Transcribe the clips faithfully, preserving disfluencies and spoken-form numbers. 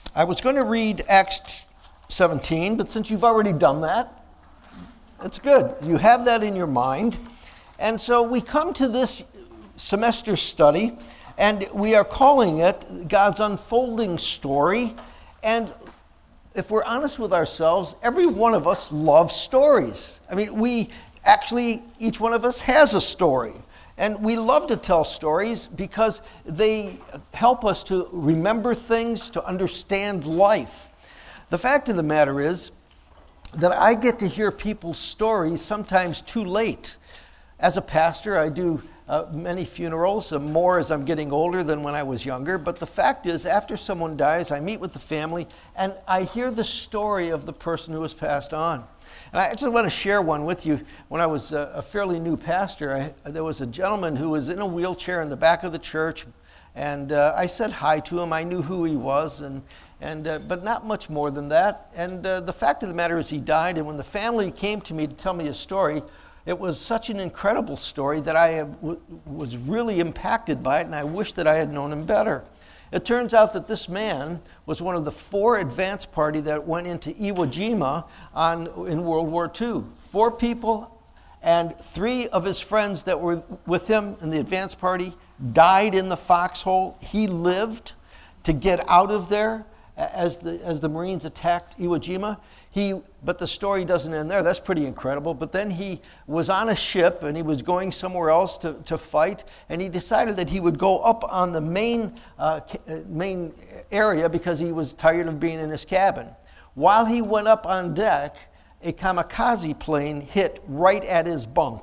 I was going to read Acts seventeen, but since you've already done that, it's good. You have that in your mind. And so we come to this semester study, and we are calling it God's Unfolding Story. And if we're honest with ourselves, every one of us loves stories. I mean, we actually, each one of us has a story. And we love to tell stories because they help us to remember things, to understand life. The fact of the matter is that I get to hear people's stories sometimes too late. As a pastor, I do uh, many funerals, uh, more as I'm getting older than when I was younger. But the fact is, after someone dies, I meet with the family, and I hear the story of the person who has passed on. And I just want to share one with you. When I was a, a fairly new pastor, I, there was a gentleman who was in a wheelchair in the back of the church, and uh, I said hi to him. I knew who he was, and and uh, but not much more than that. And uh, the fact of the matter is he died, and when the family came to me to tell me his story, it was such an incredible story that I w- was really impacted by it, and I wish that I had known him better. It turns out that this man was one of the four advance party that went into Iwo Jima on, in World War Two. Four people, and three of his friends that were with him in the advance party died in the foxhole. He lived to get out of there as the as the Marines attacked Iwo Jima. He, but the story doesn't end there. That's pretty incredible. But then he was on a ship and he was going somewhere else to, to fight, and he decided that he would go up on the main uh, main area because he was tired of being in his cabin. While he went up on deck, a kamikaze plane hit right at his bunk.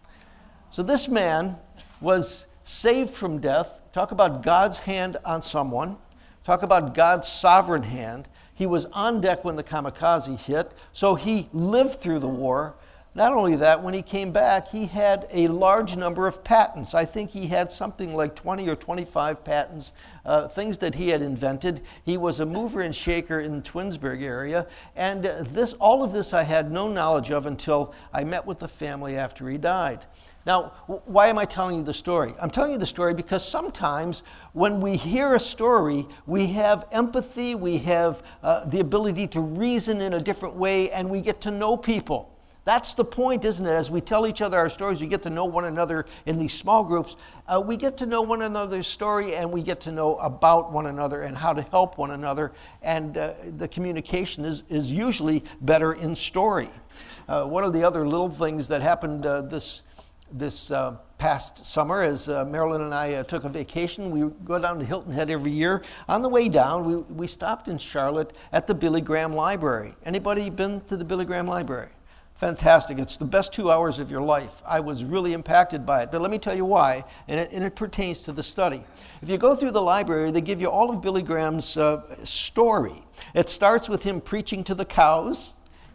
So this man was saved from death. Talk about God's hand on someone. Talk about God's sovereign hand. He was on deck when the kamikaze hit, so he lived through the war. Not only that, when he came back, he had a large number of patents. I think he had something like twenty or twenty-five patents, uh, things that he had invented. He was a mover and shaker in the Twinsburg area, and uh, this, all of this I had no knowledge of until I met with the family after he died. Now, why am I telling you the story? I'm telling you the story because sometimes when we hear a story, we have empathy, we have uh, the ability to reason in a different way, and we get to know people. That's the point, isn't it? As we tell each other our stories, we get to know one another in these small groups. Uh, we get to know one another's story, and we get to know about one another and how to help one another. And uh, the communication is, is usually better in story. Uh, one of the other little things that happened uh, this This uh, past summer, as uh, Marilyn and I uh, took a vacation, we go down to Hilton Head every year. On the way down, we, we stopped in Charlotte at the Billy Graham Library. Anybody been to the Billy Graham Library? Fantastic. It's the best two hours of your life. I was really impacted by it, but let me tell you why, and it, and it pertains to the study. If you go through the library, they give you all of Billy Graham's uh, story. It starts with him preaching to the cows,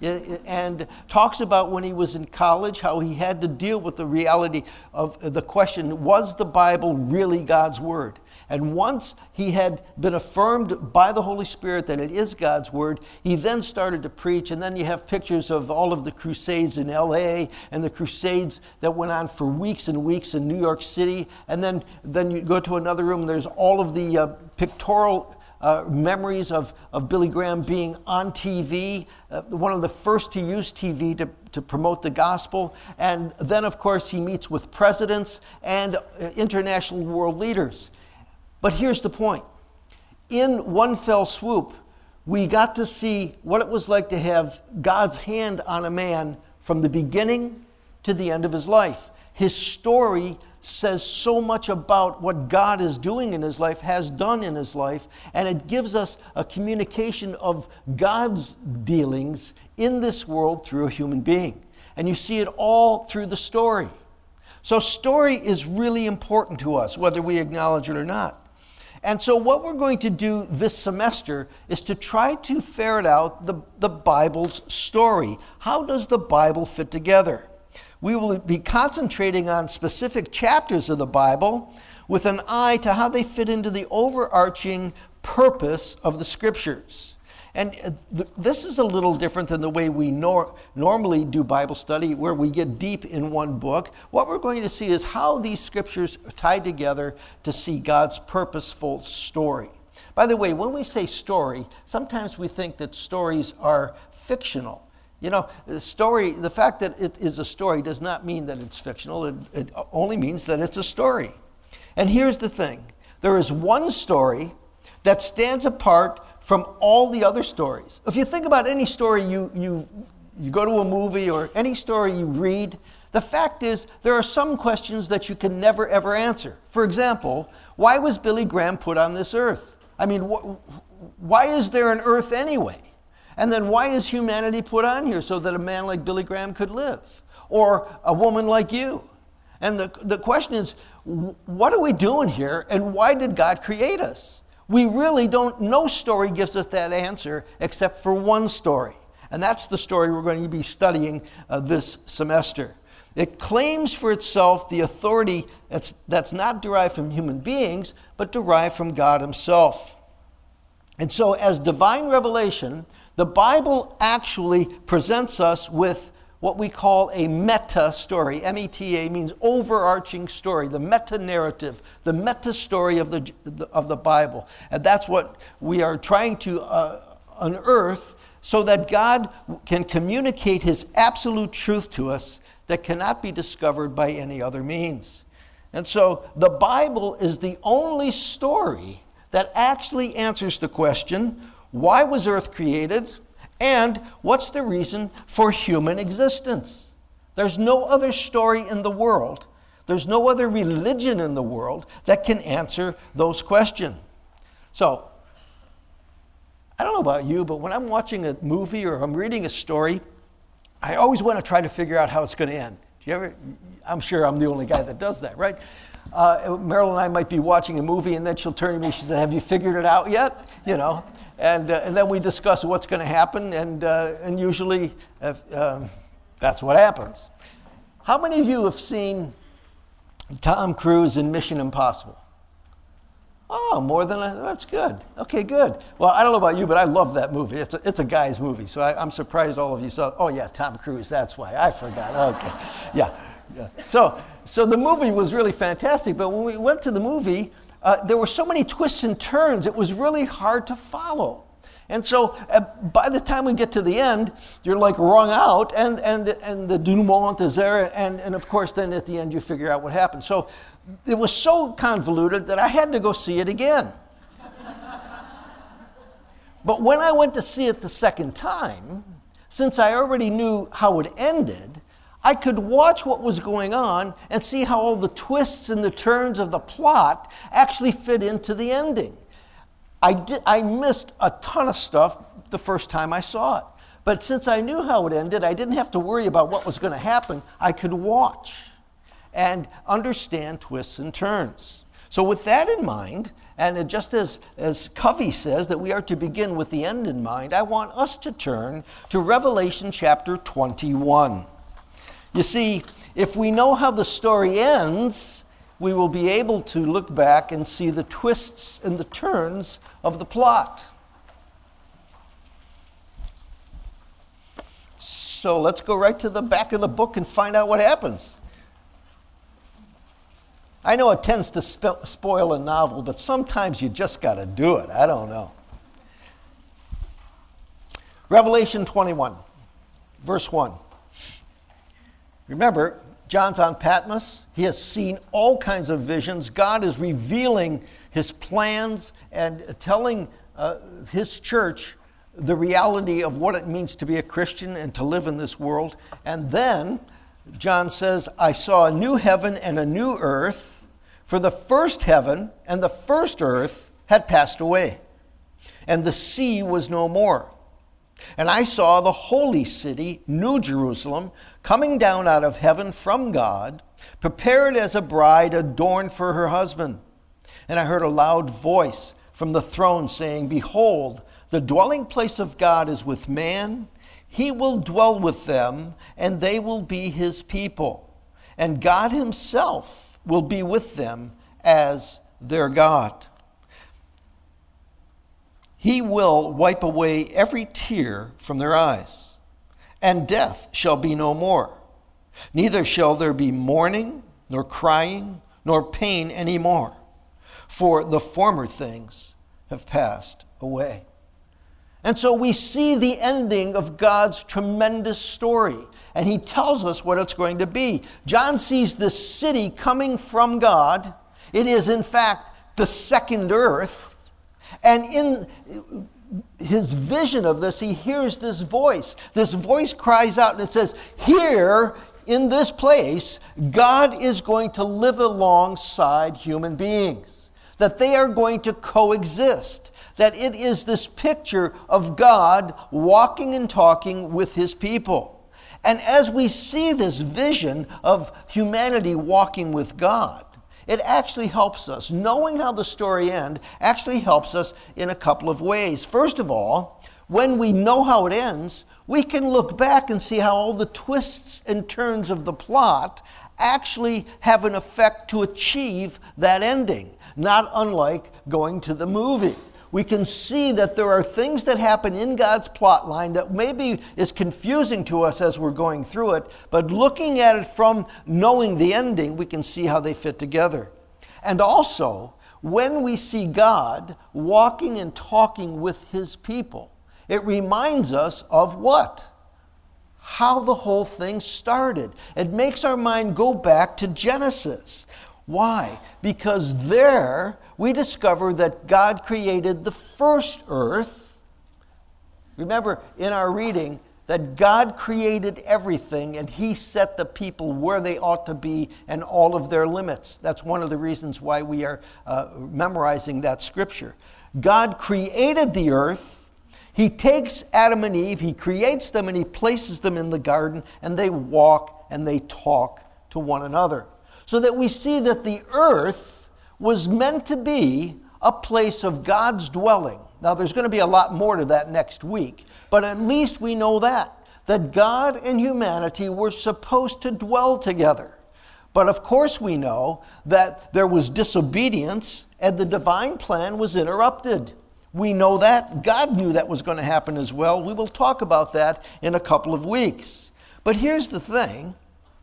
and talks about when he was in college, how he had to deal with the reality of the question, was the Bible really God's Word? And once he had been affirmed by the Holy Spirit that it is God's Word, he then started to preach, and then you have pictures of all of the crusades in L A and the crusades that went on for weeks and weeks in New York City, and then, then you go to another room, and there's all of the uh, pictorial Uh, memories of, of Billy Graham being on T V, uh, one of the first to use T V to, to promote the gospel. And then, of course, he meets with presidents and uh, international world leaders. But here's the point. In one fell swoop, we got to see what it was like to have God's hand on a man from the beginning to the end of his life. His story says so much about what God is doing in his life, has done in his life, and it gives us a communication of God's dealings in this world through a human being. And you see it all through the story. So story is really important to us, whether we acknowledge it or not. And so what we're going to do this semester is to try to ferret out the, the Bible's story. How does the Bible fit together? We will be concentrating on specific chapters of the Bible with an eye to how they fit into the overarching purpose of the Scriptures. And th- this is a little different than the way we nor- normally do Bible study, where we get deep in one book. What we're going to see is how these Scriptures are tied together to see God's purposeful story. By the way, when we say story, sometimes we think that stories are fictional. You know, the story, the fact that it is a story does not mean that it's fictional. It, it only means that it's a story. And here's the thing. There is one story that stands apart from all the other stories. If you think about any story you, you, you go to a movie or any story you read, the fact is there are some questions that you can never ever answer. For example, why was Billy Graham put on this earth? I mean, wh- why is there an earth anyway? And then why is humanity put on here so that a man like Billy Graham could live? Or a woman like you? And the, the question is, what are we doing here and why did God create us? We really don't, no story gives us that answer except for one story. And that's the story we're going to be studying uh, this semester. It claims for itself the authority that's, that's not derived from human beings, but derived from God himself. And so as divine revelation, the Bible actually presents us with what we call a meta story. M E T A means overarching story, the meta narrative, the meta story of the, of the Bible. And that's what we are trying to uh, unearth so that God can communicate his absolute truth to us that cannot be discovered by any other means. And so the Bible is the only story that actually answers the question, why was earth created? And what's the reason for human existence? There's no other story in the world, there's no other religion in the world that can answer those questions. So, I don't know about you, but when I'm watching a movie or I'm reading a story, I always want to try to figure out how it's going to end. Do you ever? I'm sure I'm the only guy that does that, right? Uh, Marilyn and I might be watching a movie, and then she'll turn to me. She says, "Have you figured it out yet?" You know, and uh, and then we discuss what's going to happen, and uh, and usually if, um, that's what happens. How many of you have seen Tom Cruise in Mission Impossible? Oh, more than a, that's good. Okay, good. Well, I don't know about you, but I love that movie. It's a, it's a guy's movie, so I, I'm surprised all of you saw. Oh yeah, Tom Cruise. That's why I forgot. Okay, yeah, yeah. So, so the movie was really fantastic. But when we went to the movie, uh, there were so many twists and turns. It was really hard to follow. And so, uh, by the time we get to the end, you're like wrung out, and and and the denouement is there, and and of course, then at the end you figure out what happened. So. It was so convoluted that I had to go see it again. But when I went to see it the second time, since I already knew how it ended, I could watch what was going on and see how all the twists and the turns of the plot actually fit into the ending. I, did, I missed a ton of stuff the first time I saw it. But since I knew how it ended, I didn't have to worry about what was going to happen. I could watch and understand twists and turns. So with that in mind, and just as, as Covey says that we are to begin with the end in mind, I want us to turn to Revelation chapter twenty-one. You see, if we know how the story ends, we will be able to look back and see the twists and the turns of the plot. So let's go right to the back of the book and find out what happens. I know it tends to sp- spoil a novel, but sometimes you just got to do it. I don't know. Revelation twenty-one, verse one. Remember, John's on Patmos. He has seen all kinds of visions. God is revealing his plans and telling uh, his church the reality of what it means to be a Christian and to live in this world. And then John says, I saw a new heaven and a new earth, for the first heaven and the first earth had passed away, and the sea was no more. And I saw the holy city, New Jerusalem, coming down out of heaven from God, prepared as a bride adorned for her husband. And I heard a loud voice from the throne saying, Behold, the dwelling place of God is with man. He will dwell with them, and they will be his people. And God himself will be with them as their God. He will wipe away every tear from their eyes, and death shall be no more. Neither shall there be mourning, nor crying, nor pain any more, for the former things have passed away. And so we see the ending of God's tremendous story. And he tells us what it's going to be. John sees this city coming from God. It is, in fact, the second earth. And in his vision of this, he hears this voice. This voice cries out and it says, here in this place, God is going to live alongside human beings. That they are going to coexist. That it is this picture of God walking and talking with his people. And as we see this vision of humanity walking with God, it actually helps us. Knowing how the story ends actually helps us in a couple of ways. First of all, when we know how it ends, we can look back and see how all the twists and turns of the plot actually have an effect to achieve that ending, not unlike going to the movie. We can see that there are things that happen in God's plot line that maybe is confusing to us as we're going through it, but looking at it from knowing the ending, we can see how they fit together. And also, when we see God walking and talking with his people, it reminds us of what? How the whole thing started. It makes our mind go back to Genesis. Why? Because there we discover that God created the first earth. Remember in our reading that God created everything and he set the people where they ought to be and all of their limits. That's one of the reasons why we are uh, memorizing that scripture. God created the earth. He takes Adam and Eve, he creates them and he places them in the garden and they walk and they talk to one another. So that we see that the earth was meant to be a place of God's dwelling. Now, there's going to be a lot more to that next week, but at least we know that, that God and humanity were supposed to dwell together. But of course we know that there was disobedience and the divine plan was interrupted. We know that. God knew that was going to happen as well. We will talk about that in a couple of weeks. But here's the thing.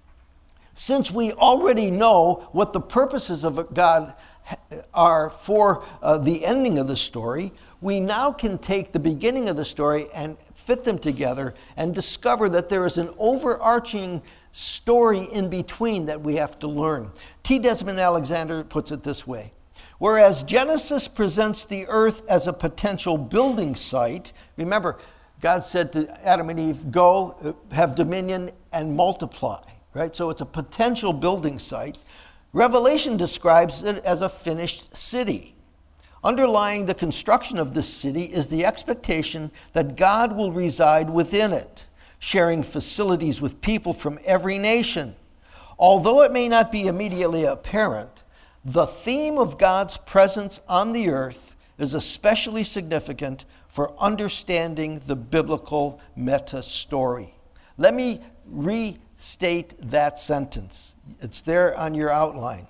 Since we already know what the purposes of God are for uh, the ending of the story, we now can take the beginning of the story and fit them together and discover that there is an overarching story in between that we have to learn. T. Desmond Alexander puts it this way. Whereas Genesis presents the earth as a potential building site, remember, God said to Adam and Eve, go, have dominion, and multiply. Right? So it's a potential building site. Revelation describes it as a finished city. Underlying the construction of this city is the expectation that God will reside within it, sharing facilities with people from every nation. Although it may not be immediately apparent, the theme of God's presence on the earth is especially significant for understanding the biblical meta story. Let me re State that sentence. It's there on your outline.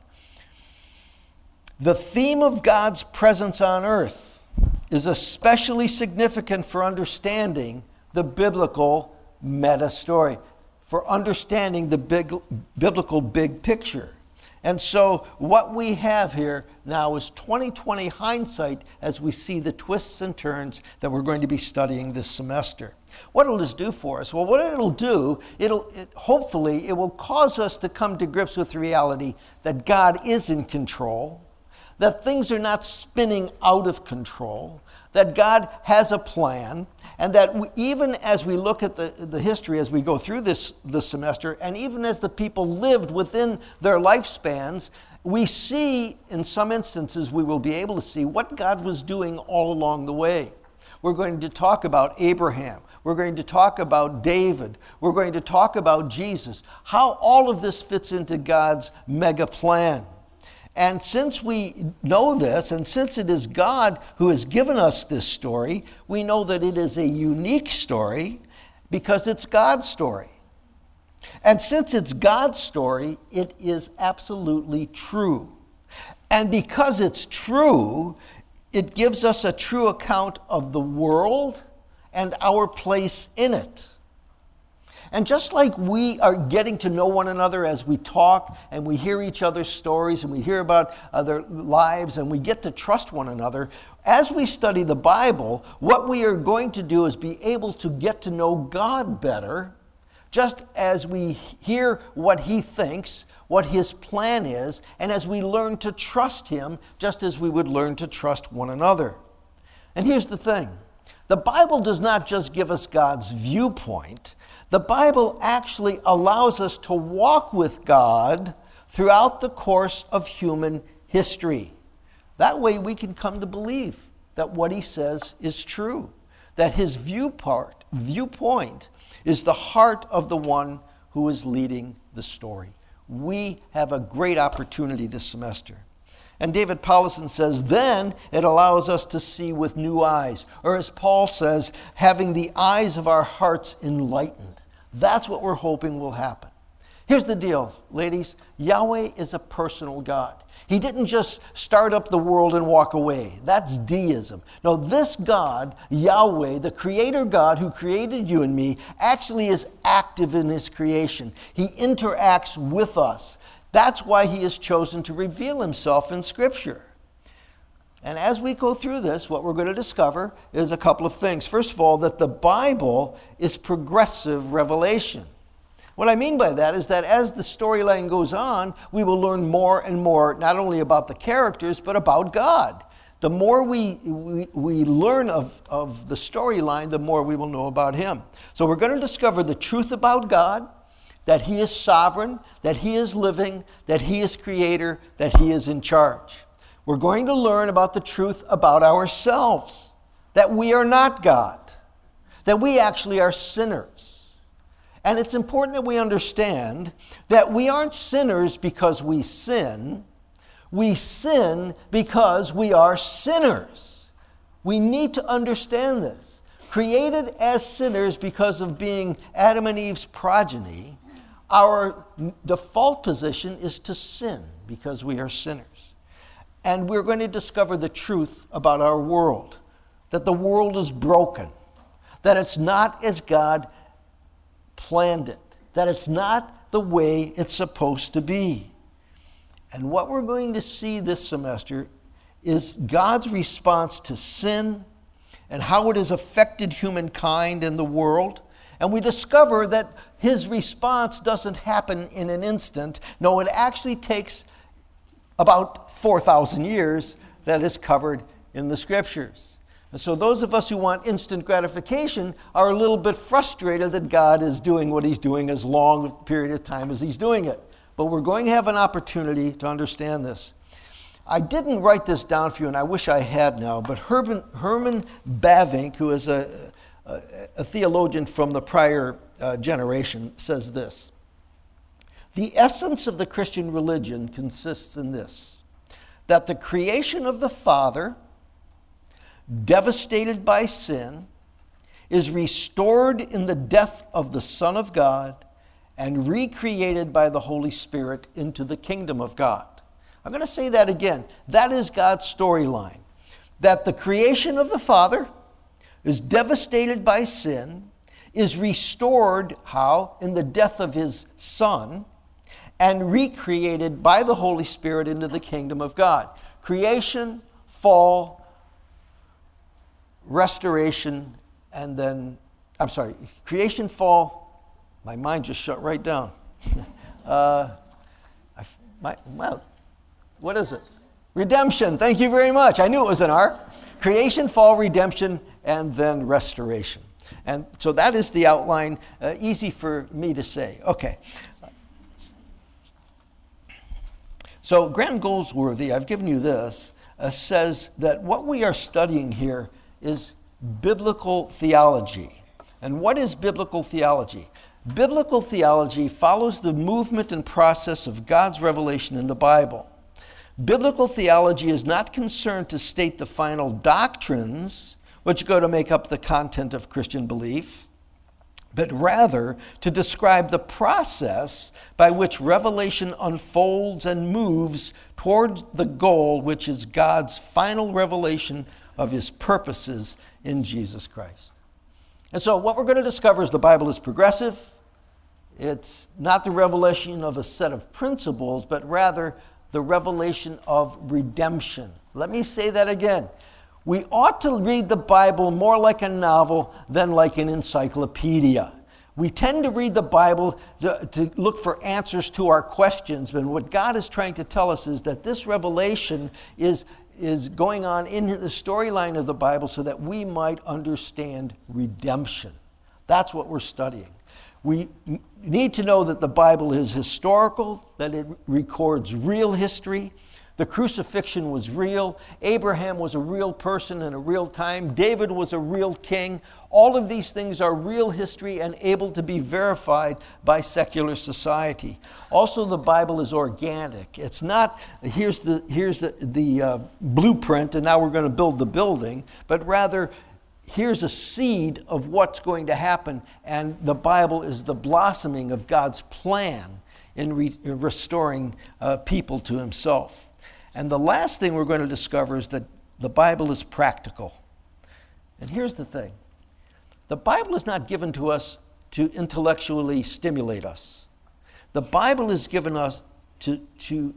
The theme of God's presence on earth is especially significant for understanding the biblical meta story, for understanding the big, biblical big picture. And so what we have here now is twenty twenty hindsight as we see the twists and turns that we're going to be studying this semester. What will this do for us? Well, what it'll do, it'll it, hopefully it will cause us to come to grips with the reality that God is in control, that things are not spinning out of control, that God has a plan, and that we, even as we look at the, the history as we go through this, this semester, and even as the people lived within their lifespans, we see, in some instances, we will be able to see what God was doing all along the way. We're going to talk about Abraham. We're going to talk about David. We're going to talk about Jesus. How all of this fits into God's mega plan. And since we know this, and since it is God who has given us this story, we know that it is a unique story because it's God's story. And since it's God's story, it is absolutely true. And because it's true, it gives us a true account of the world and our place in it. And just like we are getting to know one another as we talk and we hear each other's stories and we hear about other lives and we get to trust one another, as we study the Bible, what we are going to do is be able to get to know God better, just as we hear what He thinks, what His plan is, and as we learn to trust Him, just as we would learn to trust one another. And here's the thing. The Bible does not just give us God's viewpoint. The Bible actually allows us to walk with God throughout the course of human history. That way we can come to believe that what He says is true, that His viewpart, viewpoint is the heart of the one who is leading the story. We have a great opportunity this semester. And David Powlison says, then it allows us to see with new eyes. Or as Paul says, having the eyes of our hearts enlightened. That's what we're hoping will happen. Here's the deal, ladies. Yahweh is a personal God. He didn't just start up the world and walk away. That's deism. No, this God, Yahweh, the creator God who created you and me, actually is active in His creation. He interacts with us. That's why He has chosen to reveal Himself in Scripture. And as we go through this, what we're going to discover is a couple of things. First of all, that the Bible is progressive revelation. What I mean by that is that as the storyline goes on, we will learn more and more, not only about the characters, but about God. The more we, we, we learn of, of the storyline, the more we will know about Him. So we're going to discover the truth about God, that He is sovereign, that He is living, that He is creator, that He is in charge. We're going to learn about the truth about ourselves, that we are not God, that we actually are sinners. And it's important that we understand that we aren't sinners because we sin. We sin because we are sinners. We need to understand this. Created as sinners because of being Adam and Eve's progeny, our default position is to sin because we are sinners. And we're going to discover the truth about our world, that the world is broken, that it's not as God planned it, that it's not the way it's supposed to be. And what we're going to see this semester is God's response to sin and how it has affected humankind and the world. And we discover that His response doesn't happen in an instant. No, it actually takes about four thousand years that is covered in the Scriptures. And so those of us who want instant gratification are a little bit frustrated that God is doing what He's doing as long a period of time as He's doing it. But we're going to have an opportunity to understand this. I didn't write this down for you, and I wish I had now, but Herman, Herman Bavinck, who is a, a, a theologian from the prior uh, generation, says this: the essence of the Christian religion consists in this, that the creation of the Father, devastated by sin, is restored in the death of the Son of God and recreated by the Holy Spirit into the kingdom of God. I'm going to say that again. That is God's storyline. That the creation of the Father is devastated by sin, is restored, how? In the death of His Son, and recreated by the Holy Spirit into the kingdom of God. Creation, fall, restoration, and then, I'm sorry, creation, fall, my mind just shut right down. uh, I, my, well, what is it? Redemption, thank you very much. I knew it was an R. Creation, fall, redemption, and then restoration. And so that is the outline, uh, easy for me to say. Okay. So Graham Goldsworthy, I've given you this, uh, says that what we are studying here is biblical theology. And what is biblical theology? Biblical theology follows the movement and process of God's revelation in the Bible. Biblical theology is not concerned to state the final doctrines which go to make up the content of Christian belief, but rather to describe the process by which revelation unfolds and moves towards the goal, which is God's final revelation of His purposes in Jesus Christ. And so what we're going to discover is the Bible is progressive, It's not the revelation of a set of principles, but rather the revelation of redemption. Let me say that again. We ought to read the Bible more like a novel than like an encyclopedia. We tend to read the Bible to, to look for answers to our questions, but what God is trying to tell us is that this revelation is, is going on in the storyline of the Bible so that we might understand redemption. That's what we're studying. We need to know that the Bible is historical, that it records real history. The crucifixion was real. Abraham was a real person in a real time. David was a real king. All of these things are real history and able to be verified by secular society. Also, the Bible is organic. It's not, here's the, here's the, the uh, blueprint and now we're going to build the building, but rather, here's a seed of what's going to happen, and the Bible is the blossoming of God's plan in, re- in restoring uh, people to himself. And the last thing we're going to discover is that the Bible is practical. And here's the thing. The Bible is not given to us to intellectually stimulate us. The Bible is given us to, to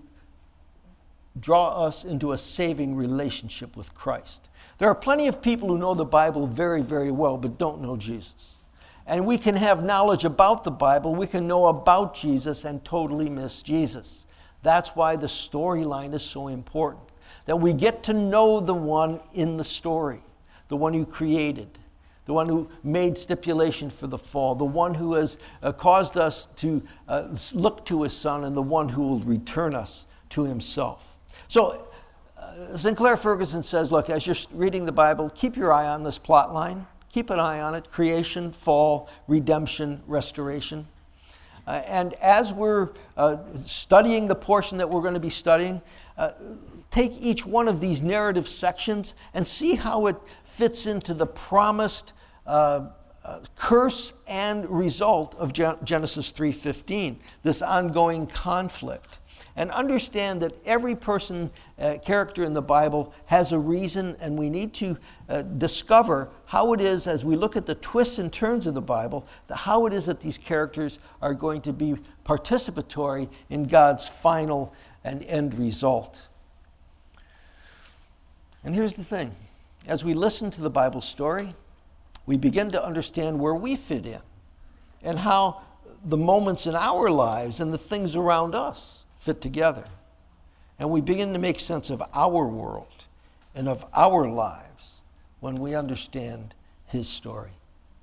draw us into a saving relationship with Christ. There are plenty of people who know the Bible very, very well, but don't know Jesus. And we can have knowledge about the Bible, we can know about Jesus and totally miss Jesus. That's why the storyline is so important. That we get to know the one in the story, the one who created, the one who made stipulation for the fall, the one who has uh, caused us to uh, look to his Son, and the one who will return us to himself. So uh, Sinclair Ferguson says, look, as you're reading the Bible, keep your eye on this plot line. Keep an eye on it. Creation, fall, redemption, restoration. Uh, and as we're uh, studying the portion that we're going to be studying, uh, take each one of these narrative sections and see how it fits into the promised uh, uh, curse and result of Gen- Genesis three fifteen, this ongoing conflict. And understand that every person, uh, character in the Bible has a reason, and we need to uh, discover how it is, as we look at the twists and turns of the Bible, the, how it is that these characters are going to be participatory in God's final and end result. And here's the thing. As we listen to the Bible story, we begin to understand where we fit in and how the moments in our lives and the things around us fit together. And we begin to make sense of our world and of our lives when we understand his story.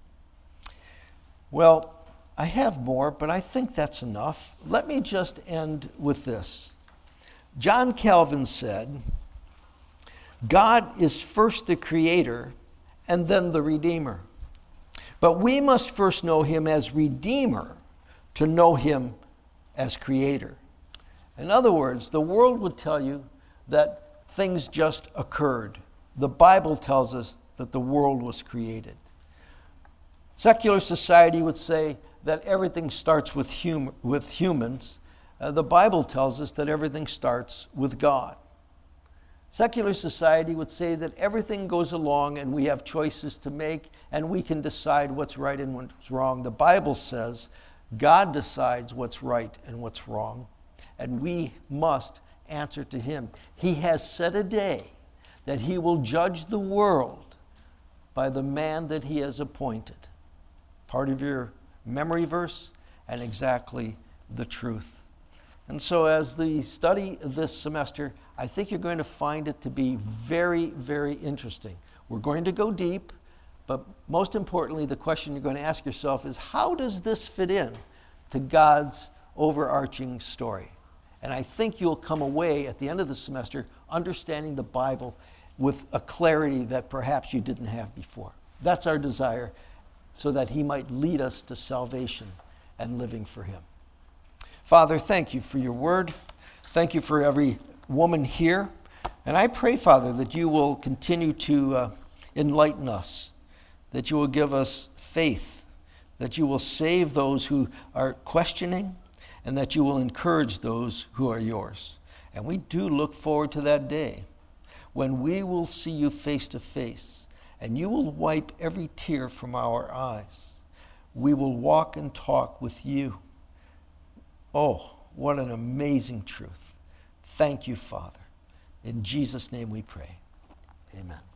Well, I have more, but I think that's enough. Let me just end with this. John Calvin said, God is first the creator and then the redeemer. But we must first know him as redeemer to know him as creator. In other words, the world would tell you that things just occurred. The Bible tells us that the world was created. Secular society would say that everything starts with, hum- with humans. Uh, the Bible tells us that everything starts with God. Secular society would say that everything goes along and we have choices to make and we can decide what's right and what's wrong. The Bible says God decides what's right and what's wrong. And we must answer to him. He has set a day that he will judge the world by the man that he has appointed. Part of your memory verse and exactly the truth. And so as the study this semester, I think you're going to find it to be very, very interesting. We're going to go deep, but most importantly, the question you're going to ask yourself is, how does this fit in to God's overarching story? And I think you'll come away at the end of the semester understanding the Bible with a clarity that perhaps you didn't have before. That's our desire, so that he might lead us to salvation and living for him. Father, thank you for your word. Thank you for every woman here. And I pray, Father, that you will continue to uh, enlighten us, that you will give us faith, that you will save those who are questioning, and that you will encourage those who are yours. And we do look forward to that day when we will see you face to face, and you will wipe every tear from our eyes. We will walk and talk with you, Oh, what an amazing truth. Thank you, Father. In Jesus' name we pray. Amen.